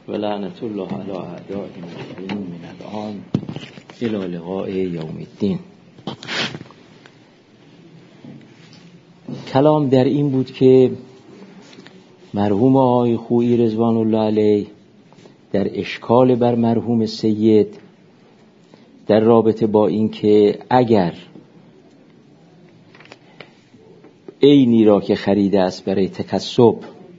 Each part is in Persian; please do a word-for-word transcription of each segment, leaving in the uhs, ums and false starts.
و لعنت الله علی اعدائهم المجرمین من الان الی لقاء یوم الدین. کلام در این بود که مرحوم آقای خویی رضوان الله علیه در اشکال بر مرحوم سید در رابطه با این که اگر عینی را که خریده است برای تکسب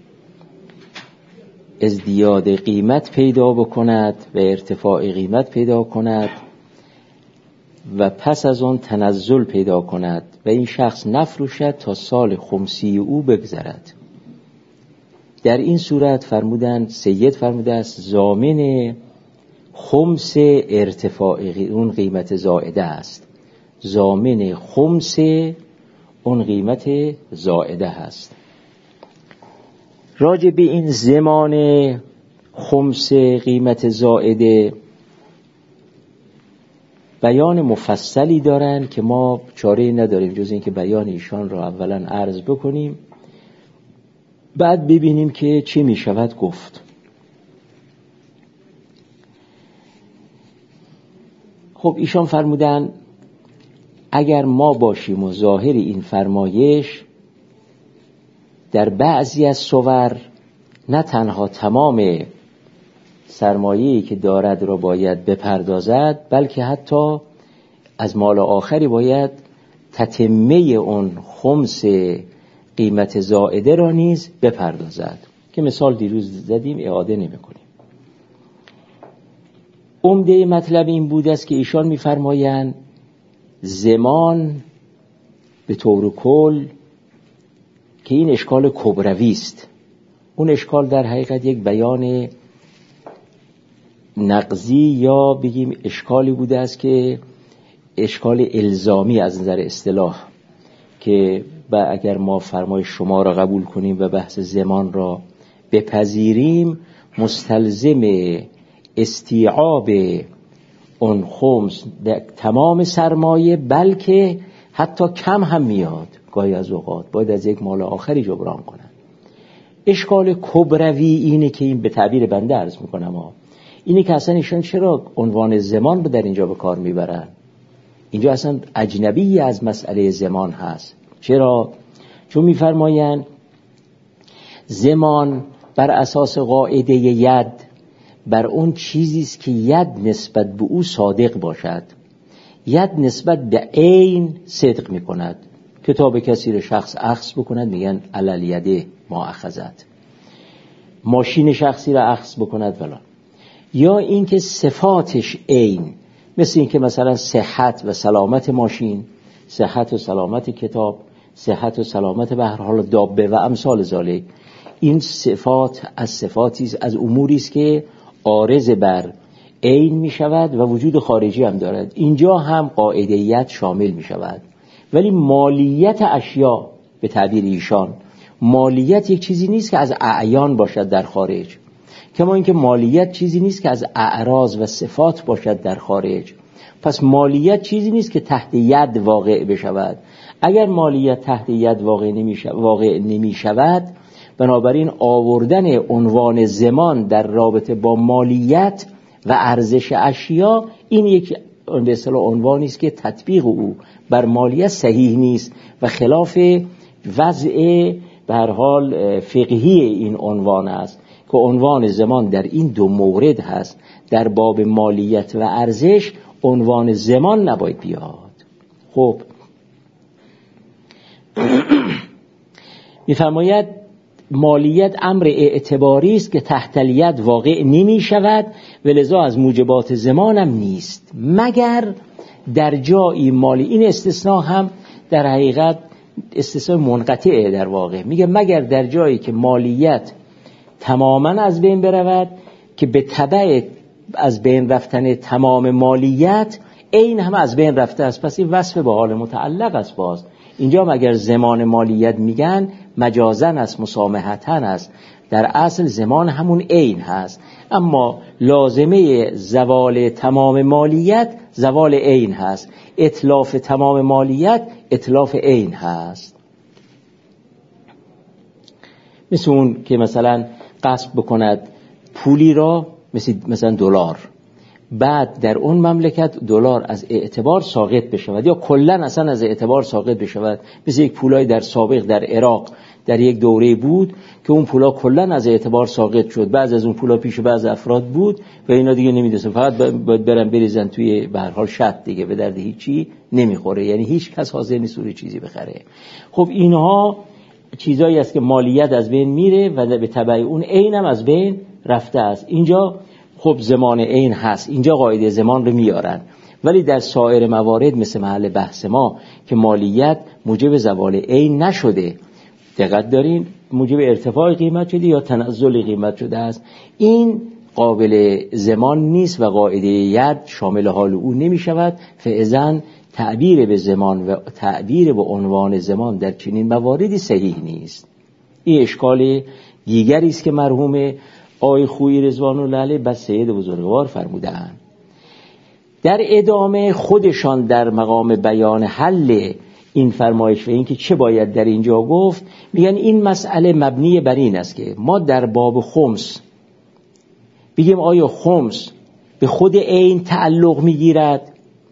ازدیاد قیمت پیدا بکند و ارتفاع قیمت پیدا کند و پس از آن تنزل پیدا کند و این شخص نفروشد تا سال خمسی او بگذرد، در این صورت فرمودند سید فرموده است ضامن خمس ارتفاع اون قیمت زائده است، ضامن خمس اون قیمت زائده است. راجع به این زمان خمس قیمت زائده بیان مفصلی دارن که ما چاره نداریم جز این که بیان ایشان را اولا عرض بکنیم، بعد ببینیم که چی می شود گفت. خب ایشان فرمودن اگر ما باشیم و ظاهر این فرمایش در بعضی از صور نه تنها تمام سرمایه‌ای که دارد را باید بپردازد، بلکه حتی از مال آخری باید تتمه اون خمس قیمت زائده را نیز بپردازد که مثال دیروز زدیم، اعاده نمی کنیم. عمده مطلب این بود است که ایشان می‌فرمایند زمان به طور کل که این اشکال کبروی است، اون اشکال در حقیقت یک بیان نقضی یا بگیم اشکالی بوده است که اشکال الزامی از نظر اصطلاح که و اگر ما فرمای شما را قبول کنیم و بحث زمان را بپذیریم مستلزم استیعاب اون خمس تمام سرمایه، بلکه حتی کم هم میاد، گاهی از اوقات باید از یک مال آخری جبران کنن. اشکال کبروی اینه که این به تعبیر بنده عرض میکنم ها، اینه که اصلا ایشان چرا عنوان زمان رو در اینجا به کار میبرن؟ اینجا اصلا اجنبی از مسئله زمان هست. چرا؟ چون میفرمایند زمان بر اساس قاعده ید بر اون چیزی است که ید نسبت به او صادق باشد. ید نسبت به عین صدق میکند. کتاب کسی رو شخص اخذ بکند میگن علل یده ما اخذت، ماشین شخصی رو اخذ بکند فلان. یا اینکه صفاتش عین، مثل اینکه مثلا صحت و سلامت ماشین، صحت و سلامت کتاب، صحت و سلامت به هر حال دابه و امثال ذالک، این صفات از صفاتی از اموری است که عارض بر عین می شود و وجود خارجی هم دارد. اینجا هم قاعده‌یت شامل می شود. ولی مالیت اشیا به تعبیر ایشان، مالیت یک چیزی نیست که از اعیان باشد در خارج، کما اینکه مالیت چیزی نیست که از اعراض و صفات باشد در خارج. پس مالیت چیزی نیست که تحت ید واقع بشود. اگر مالیت تحت ید واقع نمی شود, واقع نمی شود بنابراین آوردن عنوان زمان در رابطه با مالیت و ارزش اشیا این یک به اصطلاح عنوانی است که تطبیق او بر مالیت صحیح نیست و خلاف وضع به هر حال فقهی این عنوان است که عنوان زمان در این دو مورد هست. در باب مالیت و ارزش عنوان زمان نباید بیاد. خب می‌فرماید مالیت امر اعتباری است که تحت الید واقع نمی شود و لذا از موجبات زمان هم نیست مگر در جایی مالی. این استثناء هم در حقیقت استثناء منقطعه در واقع، میگه مگر در جایی که مالیت تماما از بین برود که به تبع از بین رفتن تمام مالیت این هم از بین رفته است. پس این وصف به حال متعلق است. باز اینجا مگر زمان مالیت میگن مجازن است، مسامحتن است، در اصل زمان همون عین هست، اما لازمه زوال تمام مالیت زوال عین هست، اتلاف تمام مالیت اتلاف عین هست. مثل اون که مثلا قصد بکند پولی را مثل مثلا دلار، بعد در اون مملکت دلار از اعتبار ساقط بشود یا کلا اصلا از اعتبار ساقط بشود، مثل یک پولای در سابق در عراق در یک دوره بود که اون پولا کلا از اعتبار ساقط شد، بعض از اون پولا پیش بعض افراد بود و اینا دیگه نمیدونن، فقط باید برن بریزن توی به هر حال شط دیگه، به درد هیچی نمیخوره، یعنی هیچ کس حاضر نیست روی چیزی بخره. خب اینها چیزایی است که مالیت از بین میره و به تبع اون عین هم از بین رفته است. اینجا خب زمان عین هست، اینجا قاعده زمان رو میارن، ولی در سایر موارد مثل محل بحث ما که مالیت موجب زوال عین نشده، دقت دارین، موجب ارتفاع قیمت شده یا تنزل قیمت شده است، این قابل زمان نیست و قاعده ید شامل حال او نمی شود. فاذا تعبیر به زمان و تعبیر به عنوان زمان در چنین مواردی صحیح نیست. این اشکال دیگری است که مرحوم آقای خویی رضوان الله علیه بس سید بزرگوار فرمودند. در ادامه خودشان در مقام بیان حل این فرمایش و این که چه باید در اینجا گفت، میگن این مسئله مبنی بر این است که ما در باب خمس بگیم آیا خمس به خود عین تعلق میگیرد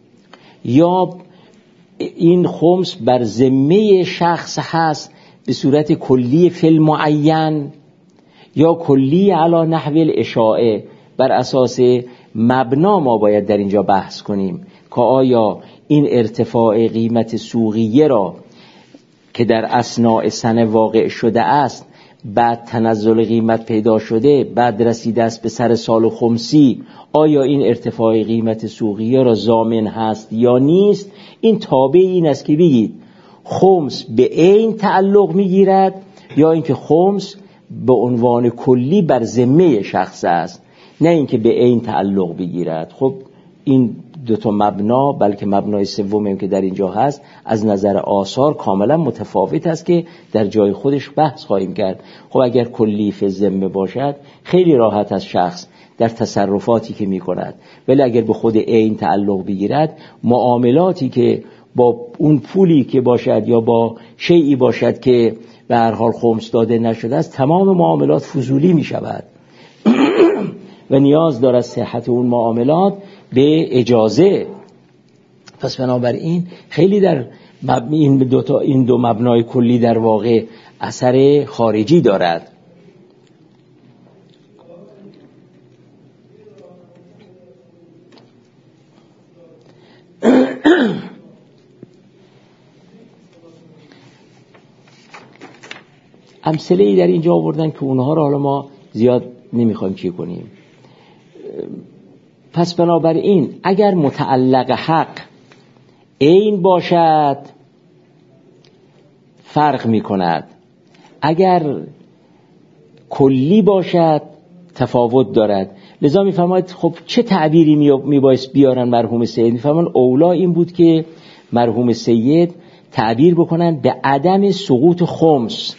یا این خمس بر ذمه شخص هست به صورت کلی فی المعین یا کلی علی نحو الاشاعه. بر اساس مبنا ما باید در اینجا بحث کنیم که آیا این ارتفاع قیمت سوقیه را که در اثناء سنه واقع شده است، بعد تنزل قیمت پیدا شده، بعد رسیده است به سر سال خمسی، آیا این ارتفاع قیمت سوقیه را ضامن هست یا نیست؟ این تابع این است که بگید خمس به عین تعلق میگیرد یا اینکه خمس به عنوان کلی بر ذمه شخص است، نه اینکه به عین تعلق بگیرد. خب این دو تا مبنا، بلکه مبنای سومی که در اینجا هست، از نظر آثار کاملا متفاوت است که در جای خودش بحث خواهیم کرد. خب اگر کلی فی ذمه باشد خیلی راحت از شخص در تصرفاتی که می کند، ولی اگر به خود عین تعلق بگیرد، معاملاتی که با اون پولی که باشد یا با شیئی باشد که به هر حال خمس داده نشده است، تمام معاملات فضولی می شود و نیاز دارد صحت اون معاملات به اجازه. پس بنابراین خیلی در این دو تا این دو مبنای کلی در واقع اثر خارجی دارد. امثله‌ای در اینجا آوردن که اونها رو حالا ما زیاد نمیخوایم چی کنیم. پس بنابراین اگر متعلق حق عین باشد فرق می کند، اگر کلی باشد تفاوت دارد. لذا می فرماید خب چه تعبیری می بایست بیارن مرحوم سید؟ می فرمان اولا این بود که مرحوم سید تعبیر بکنن به عدم سقوط خمس.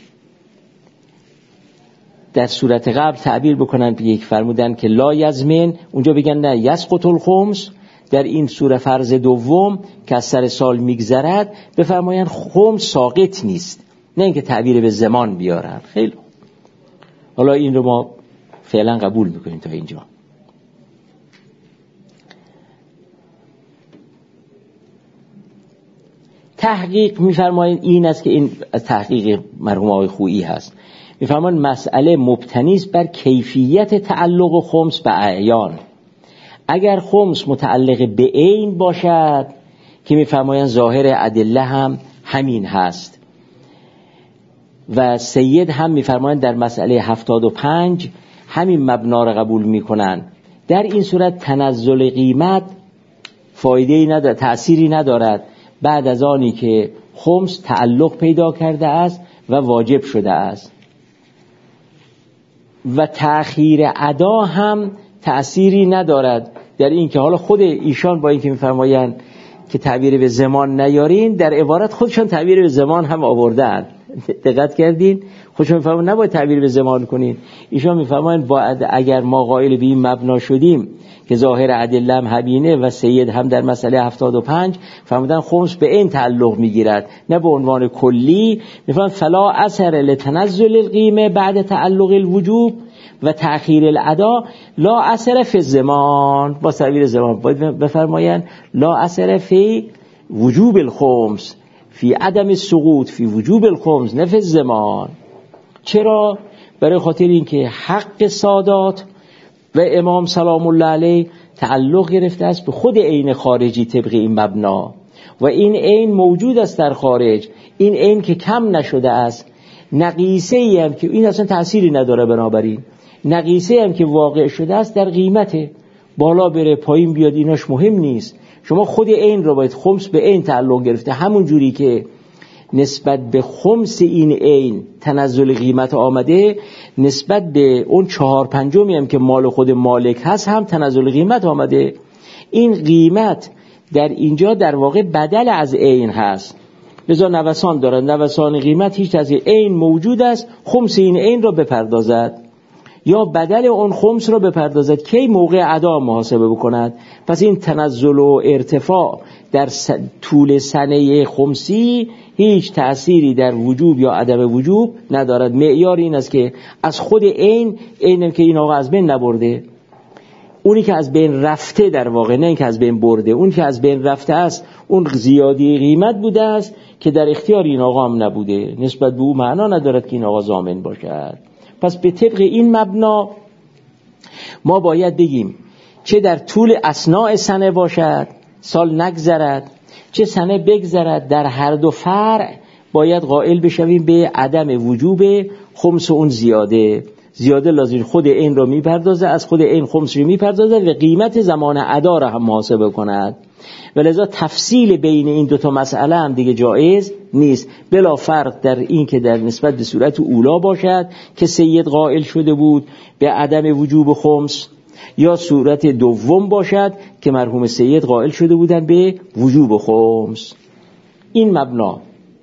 در صورت قبل تعبیر بکنن به یک فرمودن که لا یزمن، اونجا بگن نه یسقط الخمس. در این سوره فرض دوم که از سر سال میگذرد بفرماین خمس ساقط نیست، نه اینکه تعبیر به زمان بیارن. خیلی حالا این رو ما فعلا قبول میکنیم تا اینجا. تحقیق میفرماین این است که این تحقیق مرحوم آقای خویی هست، میفرمان مسئله مبتنی است بر کیفیت تعلق خمس به اعیان. اگر خمس متعلق به عین باشد که میفرمایند ظاهر ادله هم همین هست و سید هم میفرمایند در مسئله هفتاد و پنج همین مبنا را قبول میکنن، در این صورت تنزل قیمت فایده‌ای ندارد، تأثیری ندارد بعد از آنی که خمس تعلق پیدا کرده است و واجب شده است، و تأخیر ادا هم تأثیری ندارد در این که حالا خود ایشان با این که میفرمایند که تعبیر به زمان نیارین، در عبارت خودشان تعبیر به زمان هم آوردن. دقت کردین؟ خودشان میفرمایند نباید تعبیر به زمان کنین، ایشان میفرمایند باید اگر ما قائل به این مبنا شدیم که ظاهر ادله هم همینه و سید هم در مسئله هفتاد و پنج فرمودن خمس به این تعلق میگیرد نه به عنوان کلی، میفرمایند فلا اثر لتنزل القیمه بعد تعلق الوجوب. و تأخیر الادا لا اثر فی الزمان، با تعبیر زمان باید بفرمایند لا اثر فی وجوب الخمس فی عدم السقوط فی وجوب الخمس نه فی الزمان. چرا؟ برای خاطر اینکه حق سادات و امام سلام الله علیه تعلق گرفته است به خود عین خارجی طبق این مبنا و این عین موجود است در خارج، این عین که کم نشده است، نقیصه ای هم که این اصلا تأثیری نداره، بنابراین نقیصه هم که واقع شده است در قیمته، بالا بره پایین بیاد ایناش مهم نیست. شما خود عین رو باید خمس به عین تعلق گرفته، همون جوری که نسبت به خمس این عین تنزل قیمت آمده، نسبت به اون چهار پنجمی هم که مال خود مالک هست هم تنزل قیمت آمده. این قیمت در اینجا در واقع بدل از عین هست، لذا نوسان دارد. نوسان قیمت هیچ از عین موجود است، خمس این عین را بپردازد یا بدل اون خمس را بپردازد کی موقع ادا محاسبه بکند. پس این تنزل و ارتفاع در طول سنه خمسی هیچ تأثیری در وجوب یا عدم وجوب ندارد. معیار این است که از خود عین، عینم که این آقا از بین نبرده، اونی که از بین رفته در واقع، نه این که از بین برده، اون که از بین رفته است اون زیادی قیمت بوده است که در اختیار این آقا هم نبوده، نسبت به او معنا ندارد که این آقا ضامن باشد. پس به طبق این مبنا ما باید بگیم چه در طول اثناء سنه باشد، سال نگذرد، چه سنه بگذرد، در هر دو فرع باید قائل بشویم به عدم وجوب خمس اون زیاده. زیاده لازم خود این را میپردازه، از خود این خمس رو میپردازه و قیمت زمان ادا را هم محاسبه کند. ولذا تفصیل بین این دوتا مسئله هم دیگه جایز نیست، بلا فرق در این که در نسبت به صورت اولا باشد که سید قائل شده بود به عدم وجوب خمس، یا صورت دوم باشد که مرحوم سید قائل شده بودن به وجوب خمس. این مبنا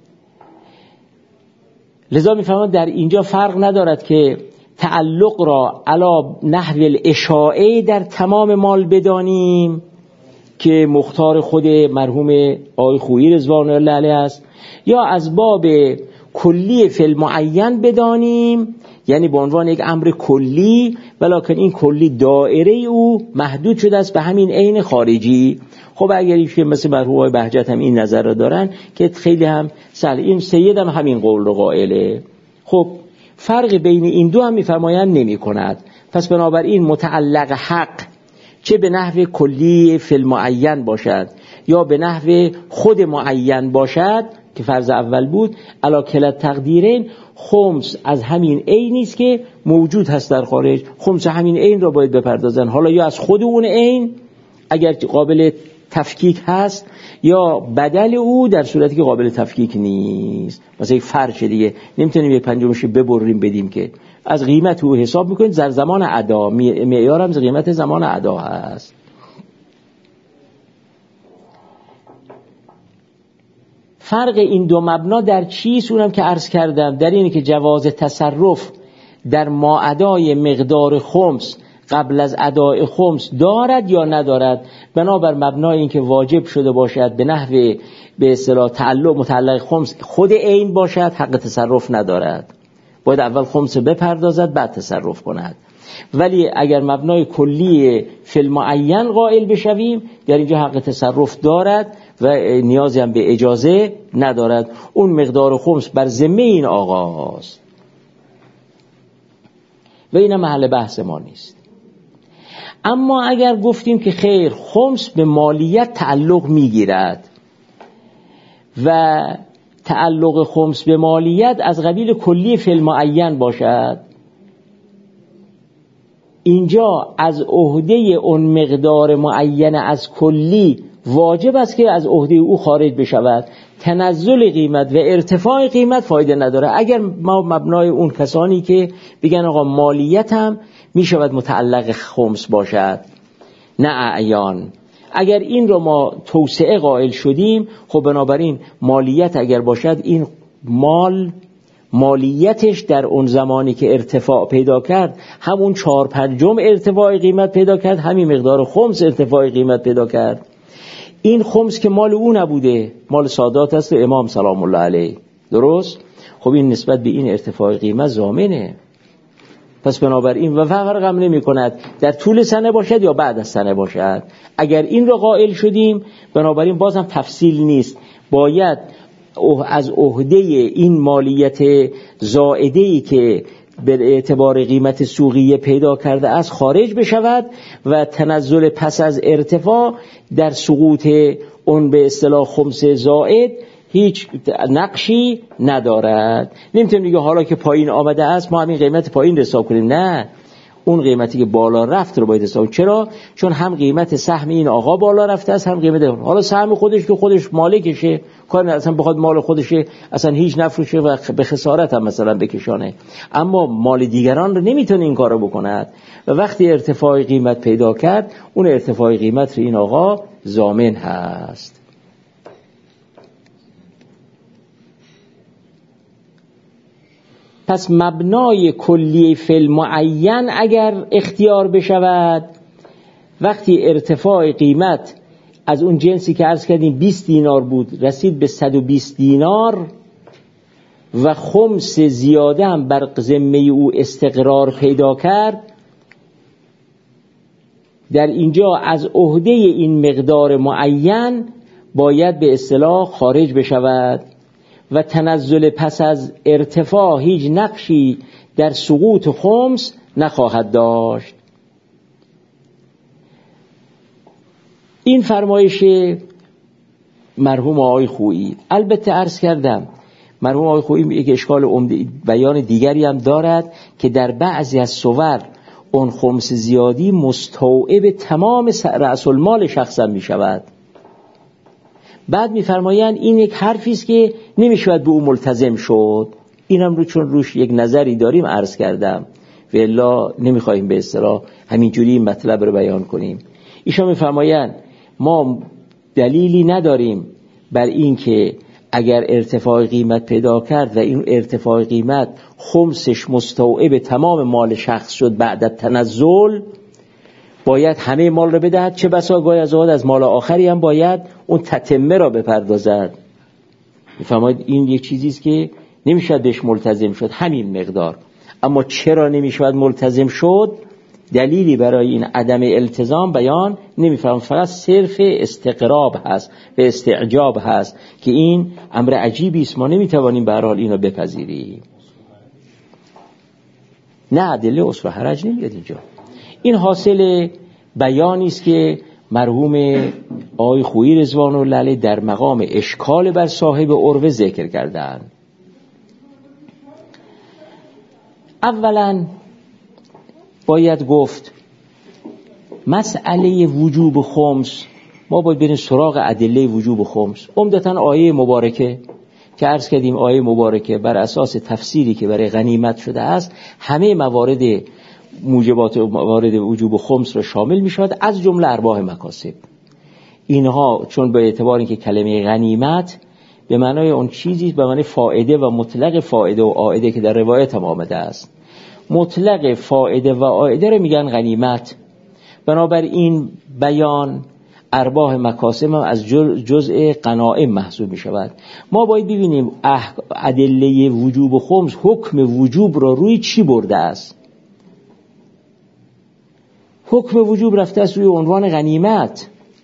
لذا میفهمم در اینجا فرق ندارد که تعلق را علا نحو الاشاعه در تمام مال بدانیم که مختار خود مرحوم آقای خویی رضوان الله علیه است، یا از باب کلی فی المعین بدانیم، یعنی به عنوان یک امر کلی، ولکن این کلی دائره او محدود شده است به همین عین خارجی. خب اگر ایشون مثل مرحوم آقای بهجت هم این نظر را دارن که خیلی هم سهل، این سید هم همین قول رو قائله. خب فرق بین این دو هم میفرمایند نمی کند. پس بنابراین متعلق حق چه به نحو کلی فی المعین باشد یا به نحو خود معین باشد که فرض اول بود، علی کلا تقدیرین خمس از همین عین است که موجود هست در خارج، خمس همین عین را باید بپردازن، حالا یا از خود اون عین اگر قابل تفکیک هست یا بدل او در صورتی که قابل تفکیک نیست. مثلا یک فرش دیگه نمیتونیم یک پنجمش ببریم بدیم که از قیمت او حساب میکنید در زمان ادا، معیار هم قیمت زمان ادا هست. فرق این دو مبنا در چیست؟ اونم که عرض کردم در اینه که جواز تصرف در ما ادای مقدار خمس قبل از ادای خمس دارد یا ندارد، بنابر مبنای این که واجب شده باشد به نحو به اصطلاح تعلق متعلق خمس خود عین باشد، حق تصرف ندارد، باید اول خمس بپردازد بعد تصرف کند. ولی اگر مبنای کلی فی المعین قائل بشویم در اینجا حق تصرف دارد و نیازی هم به اجازه ندارد، اون مقدار خمس بر ذمه این آقاست و این محل بحث ما نیست. اما اگر گفتیم که خیر خمس به مالیت تعلق میگیرد و تعلق خمس به مالیت از قبیل کلی فی المعین باشد، اینجا از عهده اون مقدار معین از کلی واجب است که از عهده او خارج بشود، تنزل قیمت و ارتفاع قیمت فایده نداره. اگر ما مبنای اون کسانی که بگن آقا مالیت هم می شود متعلق خمس باشد نه اعیان، اگر این رو ما توسعه قائل شدیم، خب بنابراین مالیت اگر باشد این مال مالیتش در اون زمانی که ارتفاع پیدا کرد همون چهار پنجم ارتفاع قیمت پیدا کرد، همین مقدار خمس ارتفاع قیمت پیدا کرد. این خمس که مال او نبوده، مال سادات است امام سلام الله علیه، درست؟ خب این نسبت به این ارتفاع قیمت ضامنه. پس بنابراین و فرق هم نمی کند در طول سنه باشد یا بعد از سنه باشد. اگر این رو قائل شدیم بنابراین بازم تفصیل نیست، باید از عهده این مالیت زائده‌ای که به اعتبار قیمت سوقیه پیدا کرده است خارج بشود و تنزل پس از ارتفاع در سقوط اون به اصطلاح خمس زائد هیچ نقشی ندارد. نمیتونیم دیگه حالا که پایین آمده است ما همین قیمت پایین حساب کنیم، نه، اون قیمتی که بالا رفت رو باید حساب. چرا؟ چون هم قیمت سهم این آقا بالا رفته است، هم قیمت حالا سهم خودش که خودش مالکشه، کار اصلا بخواد مال خودشه اصلا هیچ نفروشه و به خسارت هم مثلا بکشانه، اما مال دیگران رو نمیتونه این کارو بکند و وقتی ارتفاع قیمت پیدا کرد اون ارتفاع قیمت رو این آقا ضامن هست. پس مبنای کلی فی معین اگر اختیار بشود، وقتی ارتفاع قیمت از اون جنسی که عرض کردیم بیست دینار بود رسید به صد و بیست دینار و خمس زیاده هم بر ذمه او استقرار پیدا کرد، در اینجا از عهده این مقدار معین باید به اصطلاح خارج بشود و تنزل پس از ارتفاع هیچ نقشی در سقوط خمس نخواهد داشت. این فرمایش مرحوم آقای خویی. البته عرض کردم مرحوم آقای خویی یک اشکال عمده بیان دیگری هم دارد که در بعضی از صور اون خمس زیادی مستوعب تمام رأس المال شخصا می شود. بعد می‌فرمایند این یک حرفی است که نمی‌شود به او ملتزم شد. اینم رو چون روش یک نظری داریم عرض کردم و الا نمی‌خوایم به اصطلاح همینجوری این مطلب رو بیان کنیم. ایشان می‌فرمایند ما دلیلی نداریم بر این که اگر ارتفاع قیمت پیدا کرد و این ارتفاع قیمت خمسش مستوعب تمام مال شخص شد بعد از تنزل باید همه مال را بدهد، چه بسا گاهی از اوقات از مال آخری هم باید اون تتمه را بپردازد. میفرماید این یک چیزی است که نمیشود بهش ملتزم شد همین مقدار. اما چرا نمیشود ملتزم شد؟ دلیلی برای این عدم التزام بیان نمیفرماید، فقط صرف استقراب هست و استعجاب هست که این امر عجیبی است، ما نمیتوانیم به هر حال اینو بپذیریم. نه ادله اصل و حرج نمیاد اینجا. این حاصل بیانی است که مرحوم آقای خویی رضوان الله علیه در مقام اشکال بر صاحب عروه ذکر کردند. اولا باید گفت مسئله وجوب خمس ما باید بریم سراغ ادله وجوب خمس. عمدتاً آیه مبارکه که عرض کردیم آیه مبارکه بر اساس تفسیری که برای غنیمت شده است همه موارد موجبات موارد وجوب خمس را شامل می شود، از جمله ارباح مکاسب. اینها چون به اعتبار اینکه کلمه غنیمت به معنای اون چیزی به معنی فائده و مطلق فائده و عائده که در روایت هم آمده است، مطلق فائده و عائده رو میگن غنیمت. بنابراین بیان ارباح مکاسب هم از جزء غنائم محسوب می شود. ما باید ببینیم ادله وجوب خمس حکم وجوب را روی چی برده است. حکم وجوب رفته است روی عنوان غنیمت.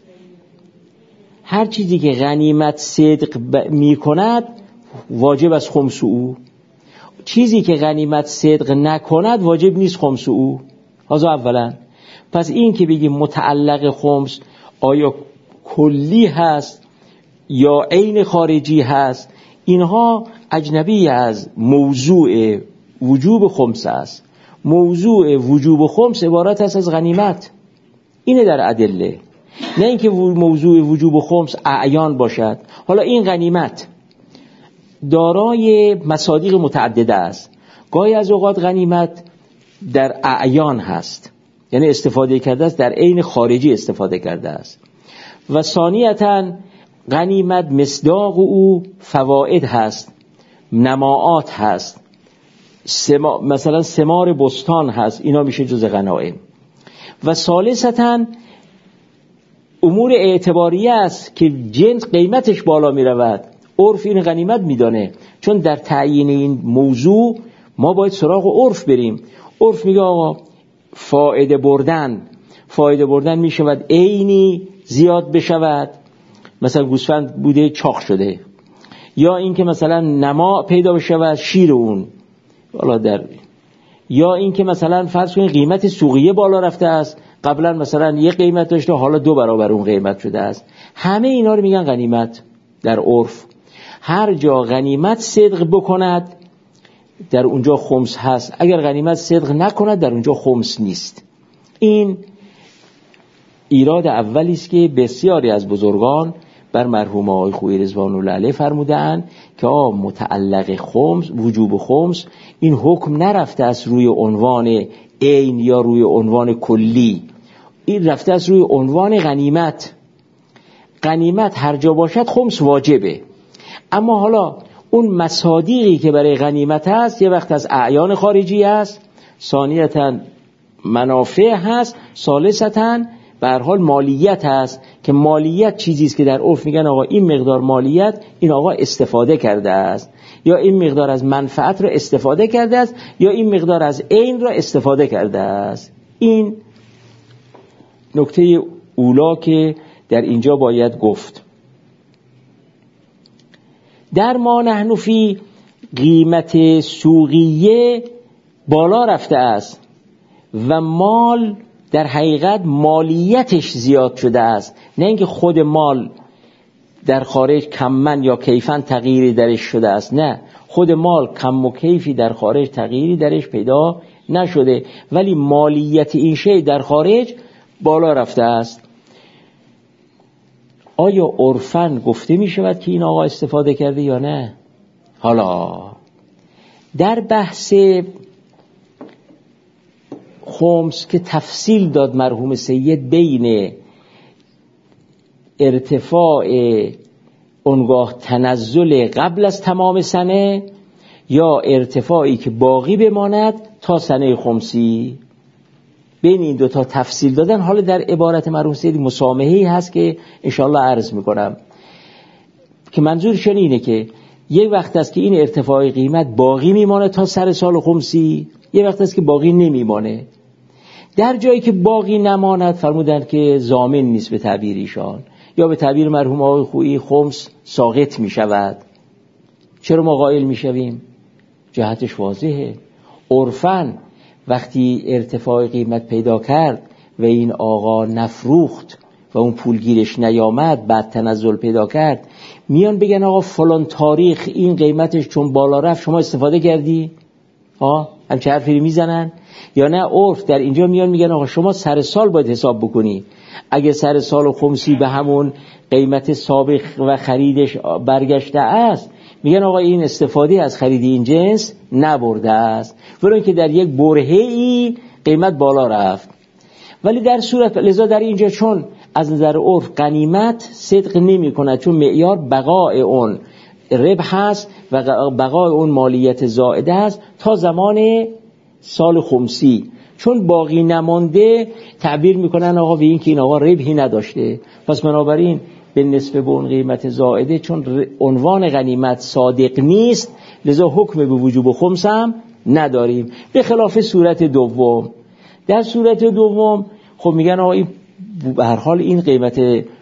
هر چیزی که غنیمت صدق ب... می کند واجب از خمس او، چیزی که غنیمت صدق نکند واجب نیست خمس او. هذا اولا. پس این که بگیم متعلق خمس آیا کلی هست یا عین خارجی هست، اینها اجنبی از موضوع وجوب خمس است. موضوع وجوب خمس عبارت است از غنیمت. اینه در ادله، نه اینکه موضوع وجوب خمس اعیان باشد. حالا این غنیمت دارای مصادیق متعدده است. گاهی از اوقات غنیمت در اعیان هست، یعنی استفاده کرده است، در عین خارجی استفاده کرده است. و ثانیتاً غنیمت مصداق او فواید هست، نماعات هست، سما مثلا ثمار بستان هست، اینا میشه جز غنایم. و ثالثاً امور اعتباریه است که جنس قیمتش بالا میرود، عرف این غنیمت میدانه. چون در تعیین این موضوع ما باید سراغ عرف بریم. عرف میگه آقا فایده بردن فایده بردن میشود عینی زیاد بشود، مثلا گوسفند بوده چاق شده، یا اینکه مثلا نما پیدا بشود شیر اون حالا در، یا اینکه مثلا فرض کنید قیمت سوقیه بالا رفته است، قبلا مثلا یک قیمت داشته حالا دو برابر اون قیمت شده است. همه اینا رو میگن غنیمت در عرف. هر جا غنیمت صدق بکند در اونجا خمس هست، اگر غنیمت صدق نکند در اونجا خمس نیست. این ایراد اولی است که بسیاری از بزرگان بر مرحوم آقای خویی رضوان الله علیه فرمودند که آ متعلق خمس وجوب خمس این حکم نرفته است روی عنوان عین یا روی عنوان کلی، این رفته است روی عنوان غنیمت. غنیمت هر جا باشد خمس واجبه، اما حالا اون مصادیقی که برای غنیمت هست یه وقت از اعیان خارجی هست، ثانیتاً منافع هست، ثالثتاً به هر حال مالیت هست که مالیت چیزی است که در عرف میگن آقا این مقدار مالیت این آقا استفاده کرده است، یا این مقدار از منفعت را استفاده کرده است، یا این مقدار از عین را استفاده کرده است. این نکته اولا که در اینجا باید گفت. در ما نحن فی قیمت سوقیه بالا رفته است و مال در حقیقت مالیتش زیاد شده است، نه اینکه خود مال در خارج کمن یا کیفن تغییری درش شده است، نه، خود مال کم و کیفی در خارج تغییری درش پیدا نشده، ولی مالیت این شی در خارج بالا رفته است. آیا عرفاً گفته می شود که این آقا استفاده کرده یا نه؟ حالا در بحث خمس که تفصیل داد مرحوم سید بین ارتفاع اونگاه تنزل قبل از تمام سنه یا ارتفاعی که باقی بماند تا سنه خمسی، بین این دوتا تفصیل دادن. حالا در عبارت مرحوم سید مسامحه‌ای هست که انشاءالله عرض میکنم که منظورشون اینه که یک وقت است که این ارتفاع قیمت باقی میمانه تا سر سال خمسی، یک وقت است که باقی نمیمانه. در جایی که باقی نماند فرمودن که ضامن نیست به تعبیر ایشان، یا به تعبیر مرحوم آقای خویی خمس ساقط می شود. چرا ما قائل می شویم؟ جهتش واضحه. عرفاً وقتی ارتفاع قیمت پیدا کرد و این آقا نفروخت و اون پولگیرش نیامد، بعد تنزل پیدا کرد، میان بگن آقا فلان تاریخ این قیمتش چون بالا رفت شما استفاده کردی؟ ها همچه حرفی میزنن؟ یا نه عرف در اینجا میان میگن آقا شما سر سال باید حساب بکنی، اگه سر سال خمسی به همون قیمت سابق و خریدش برگشته است، میگن آقا این استفاده از خرید این جنس نبرده است، برای اینکه در یک برهه‌ای قیمت بالا رفت. ولی در صورت لذا در اینجا چون از نظر عرف غنیمت صدق نمی کند، چون معیار بقای اون ربح هست و بقای اون مالیت زائده است تا زمان سال خمسی، چون باقی نمانده تعبیر میکنن آقا به این که این آقا ربحی نداشته، پس بنابراین به نسبه به اون قیمت زائده چون عنوان غنیمت صادق نیست، لذا حکم به وجوب خمس هم نداریم. به خلاف صورت دوم. در صورت دوم خب میگن آقا این به هر حال این قیمت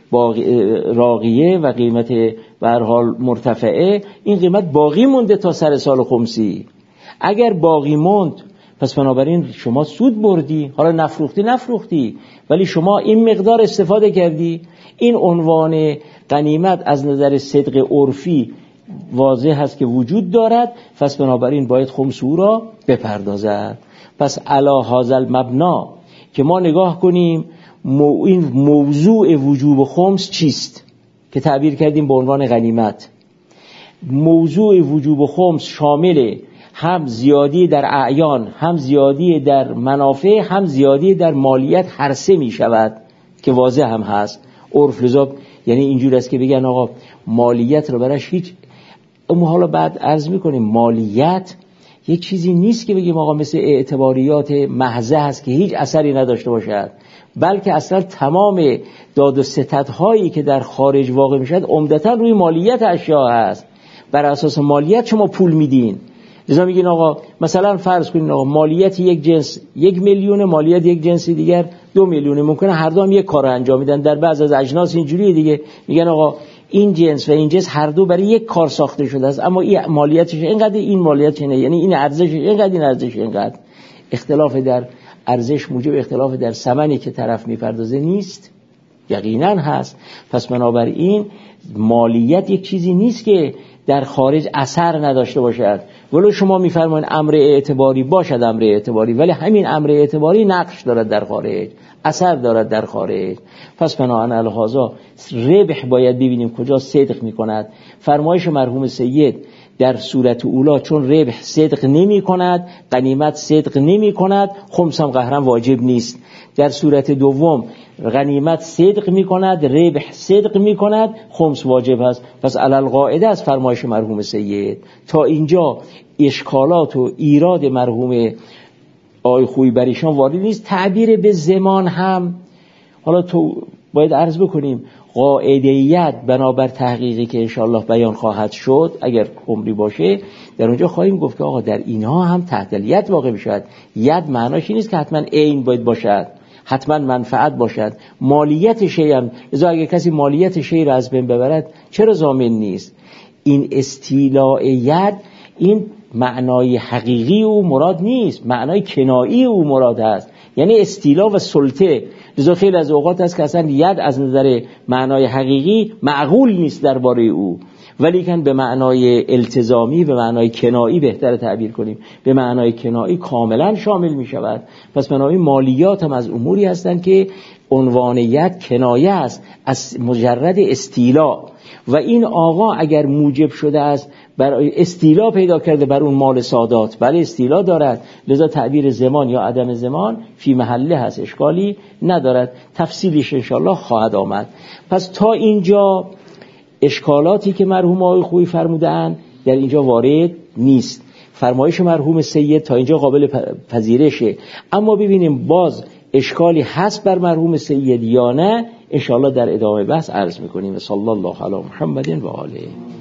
راقیه و قیمت به هر حال مرتفعه این قیمت باقی مونده تا سر سال خمسی، اگر باقی موند پس بنابراین شما سود بردی، حالا نفروختی نفروختی ولی شما این مقدار استفاده کردی. این عنوان غنیمت از نظر صدق عرفی واضح هست که وجود دارد، پس بنابراین باید خمس او را بپردازد. پس علی هذا المبنا که ما نگاه کنیم مو این موضوع وجوب خمس چیست که تعبیر کردیم به عنوان غنیمت. موضوع وجوب خمس شامل هم زیادی در اعیان، هم زیادی در منافع، هم زیادی در مالیت هر سه می شود که واضح هم هست. عرف لذا یعنی اینجور است که بگن آقا مالیت رو برش هیچ، اما حالا بعد عرض میکنیم مالیت یک چیزی نیست که بگیم آقا مثل اعتباریات محضه هست که هیچ اثری نداشته باشد، بلکه اصلا تمام داد و ستدهایی که در خارج واقع میشد عمدتا روی مالیت اشیاء هست. بر اساس مالیت شما پول میدین، لذا میگین آقا مثلا فرض کنین آقا مالیت یک جنس یک میلیون، مالیت یک جنس دیگر دو میلیون، ممکنه هر دو هم یک کار انجام میدن. در بعض از اجناس اینجوریه دیگه، میگن آقا این جنس و این جنس هر دو برای یک کار ساخته شده است، اما این مالیتش اینقدر، این مالیتش نه، یعنی این ارزشش اینقدر، این ارزشش اینقدر. اختلاف در ارزش موجب اختلاف در ثمنی که طرف میپردازه نیست؟ یقینا هست. پس بنابراین مالیت یک چیزی نیست که در خارج اثر نداشته باشد. ولو شما میفرمایید امر اعتباری باشد امر اعتباری، ولی همین امر اعتباری نقش دارد در خارج، اثر دارد در خارج. پس بناهن لهذا ربح باید ببینیم کجا صدق میکند. فرمایش مرحوم سید در صورت اولا چون ربح صدق نمی کند، غنیمت صدق نمی کند، خمس هم قهرن واجب نیست. در صورت دوم غنیمت صدق می کند، ربح صدق می کند، خمس واجب است. پس علل قاعده از فرمایش مرحوم سید تا اینجا اشکالات و ایراد مرحوم آقای خویی بریشان وارد نیست. تعبیر به زمان هم حالا تو باید عرض بکنیم قاعده‌یت بنابر تحقیقی که انشاءالله بیان خواهد شد اگر عمری باشه، در اونجا خواهیم گفت که آقا در اینها هم تحتلیت واقع بشود. ید معناش این نیست که حتما عین باید باشد، حتما منفعت باشد. مالیت شیء هم، لذا اگر کسی مالیت شیء را از بین ببرد چرا ضامن نیست؟ این استیلاء ید این معنای حقیقی او مراد نیست، معنای کنایی او مراد است، یعنی استیلا و سلطه. لذا خیلی از اوقات هست که اصلا ید از نظر معنای حقیقی معقول نیست درباره او، ولیکن به معنای التزامی، به معنای کنایی بهتر تعبیر کنیم، به معنای کنایی کاملا شامل می شود. پس بنابراین مالیات هم از اموری هستند که عنوان ید کنایه است از مجرد استیلا، و این آقا اگر موجب شده است برای استیلا پیدا کرده بر اون مال سادات، بله استیلا دارد، لذا تعبیر زمان یا عدم زمان فی محله هست، اشکالی ندارد. تفصیلش انشاءالله خواهد آمد. پس تا اینجا اشکالاتی که مرحوم آقای خویی فرمودن در اینجا وارد نیست. فرمایش مرحوم سید تا اینجا قابل پذیرشه، اما ببینیم باز اشکالی هست بر مرحوم سید یا نه، انشاءالله در ادامه بحث عرض میکنیم. صلی الله علی محمد و آله.